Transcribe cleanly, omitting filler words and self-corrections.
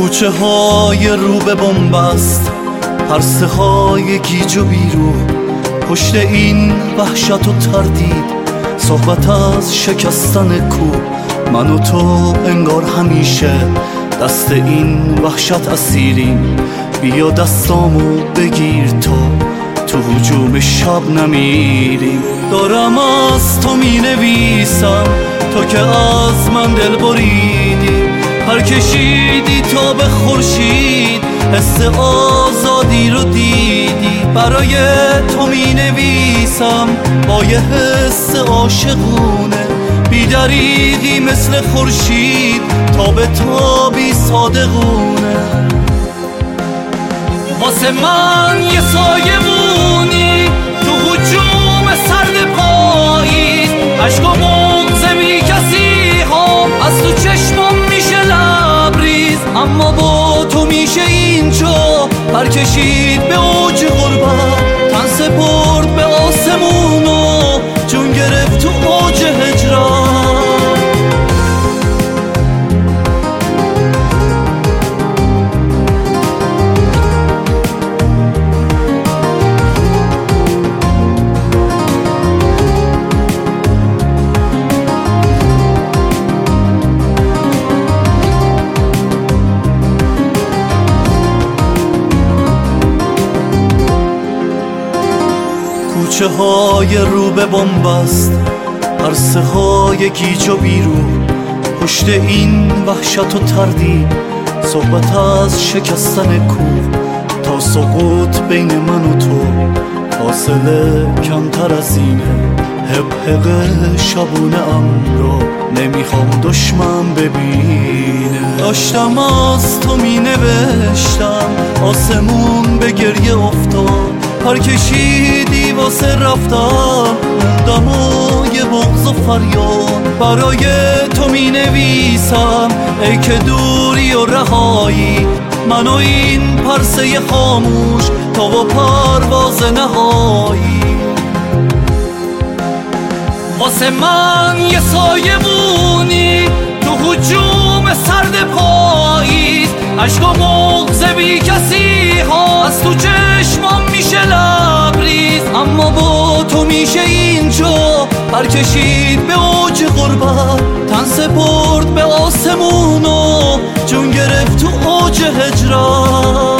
کوچه های رو به بنبست، پرسه های گیج و بیرو، پشت این وحشت و تردید صحبت از شکستن کو. من و تو انگار همیشه دست این وحشت اسیریم، بیا دستامو بگیر تا تو هجوم شب نمیریم. دارم از تو می نویسم، تو که از من دل بریدی، پر کشیدی تا به خورشید، حس آزادی رو دیدی. برای تو می نویسم با یه حس عاشقونه، بی دریغی مثل خورشید تا به تابی صادقونه. واسه من یه سایمونی تو هجوم سرد پاییز، عشق و مغز بی کسی ها از تو چشمم میشه لبریز. اما با تو میشه اینجا پر کشید به اوج غربت، تن سپرد به آسمون و جون گرفت تو اوج هجران. کوچه های رو به بنبست، پرسه های گیج و بیرو، پشت این وحشت و تردید صحبت از شکستن کوه. تا سقوط بین من و تو فاصله کمتر از اینه، حق حق شبونه امرو نمیخوام دشمن ببینه. داشتم از تو می نوشتم، آسمون به گریه افتاد، پر کشیدی واسه رفتم، موندم و یه بغض و فریاد. برای تو می نویسم ای که دوری و رهایی، من و این پرسه خاموش تا با پرواز نهایی. واسه من یه سایمونی تو هجوم سرد پاییز، عشق و مغز بی کسی ها از تو چشمم میشه لبریز. اما با تو میشه اینجا پر کشید به اوج غربت، تن سپرد به آسمون و جون گرفت تو اوج هجران.